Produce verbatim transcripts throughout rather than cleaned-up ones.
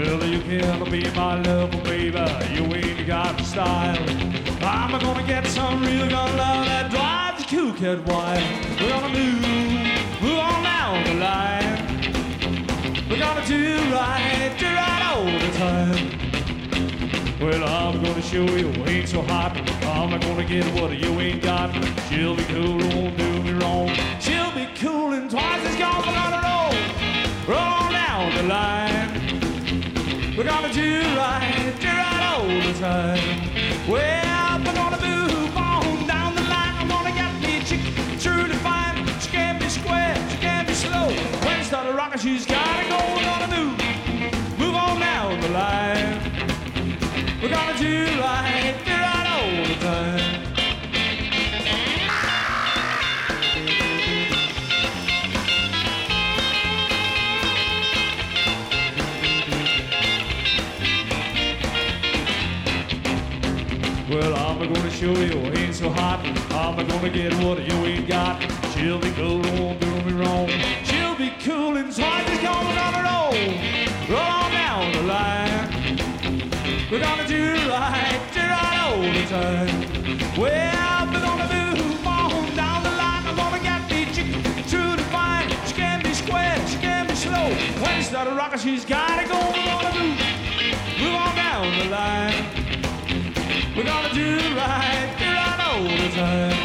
Well, you can't be my lover, baby. You ain't got the style. I'm gonna get some real gun love that drives the cool cat wild. We're gonna move, move on down the line. We're gonna do right, do right all the time. Well, I'm gonna show you ain't so hot. I'm not gonna get what you ain't got. She'll be cool, won't do me wrong. She'll be cool and twice as gone. We're gonna roll, roll down the line. We're gonna do right, do right all the time. Well, we're gonna move on down the line. I'm gonna get me a chick, truly fine. She can't be square, she can't be slow. When she started rocking, she's gotta go. We're gonna move, move on down the line. We're gonna do right, do right all the time. Well, I'm gonna show you ain't so hot. I'm gonna get what you ain't got. She'll be cool, won't do me wrong. She'll be cool and twice as gone. We're gonna roll, roll on down the line. We're gonna do right, do right all the time. Well, we're gonna move on down the line. I'm gonna get me chick, true to fine. She can't be square, she can't be slow. When she started rocking, she's gotta go. We're gonna move, move on down the line. We're gonna do right, do right all the time.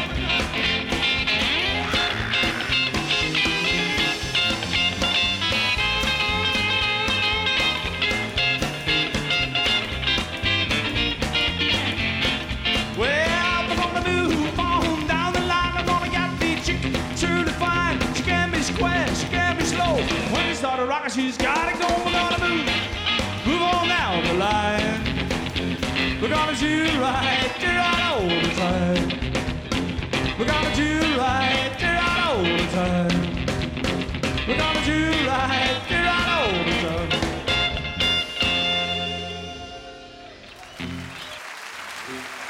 When we start a rockin', she's gotta go. We're gonna move, move on down the line. We're gonna do right, do right all the time.